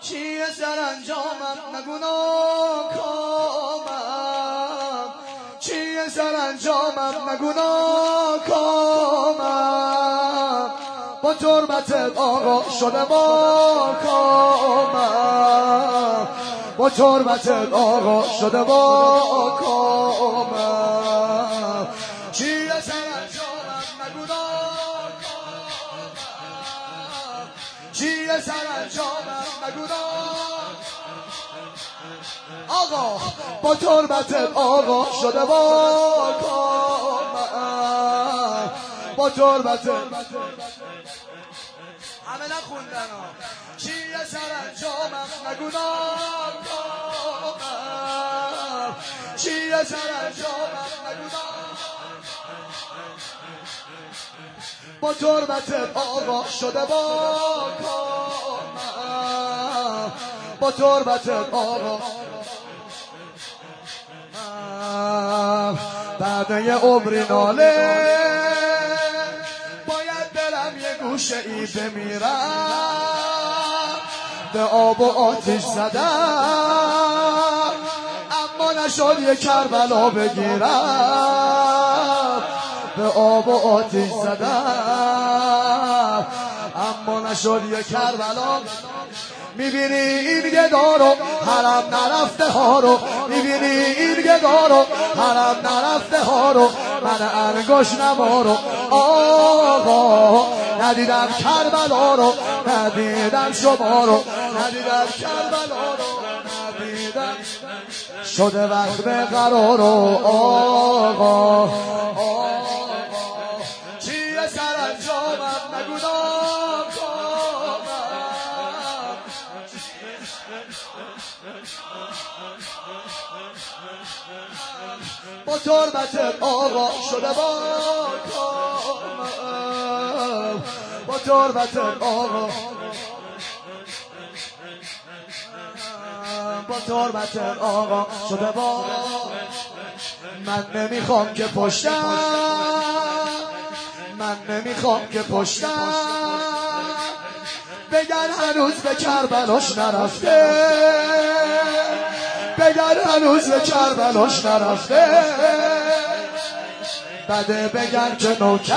چیه سرانجامم نگو ناکامم، چیه سرانجامم نگو ناکامم، با تربتت آقا شده با کامم، با تربتت آقا شده با کامم. چیه سرانجامم نگو ناکامم، چیه سرانجامم نگو ناکامم، آقا با تربتت آقا شده با کامم، با تربتت همه نخوندن ها. چیه سرانجامم نگو ناکامم، چیه سرانجامم نگو ناکامم، با تربتت آقا شده با کامم، با تربتت آقا. بعد یه عمری ناله باید برم یه گوشه ای بمیرم، به آب و آتش زدم اما نشد یه کربلا بگیرم، به آب و آتش زدم اما نشد یه کربلا. میبینی این گدا رو حرم نرفته ها رو، میبینی این گدا رو حرم نرفته ها رو، من انگوش نما رو آقا ندیدم کربلا رو، ندیدم شما رو، ندیدم کربلا رو، ندیدم شده وقت قرار رو آقا. چیه سرانجامم نگو ناکامم، با تربتت آقا شده با کامم، با تربتت آقا، با تربتت آقا شده با. من نمیخوام که پشتم، من نمیخوام که پشتم بگن هنوز به کربلاش نرفته، بگن هنوز به کربلاش نرفته، بده بگن که نوکر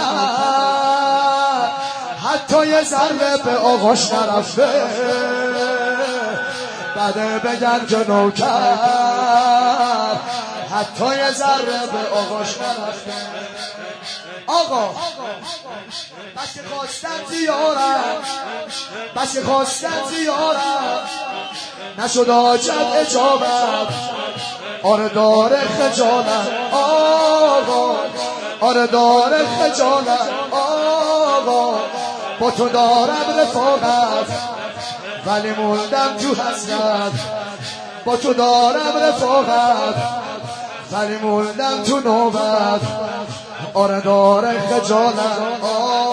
حتی یه ذره به آقاش نرفته، بده بگن که نوکر حتی یه ذره به آقاش نرفته. آقا بس خواستم زیارم، بس خواستم زیارم نشد آجت اجابت، آره داره خجالت آقا، آره داره خجالت آقا، با تو دارم رفاقت ولی موندم تو حسرت، با تو دارم رفاقت ولی موندم تو نوبت، آره داره خجالت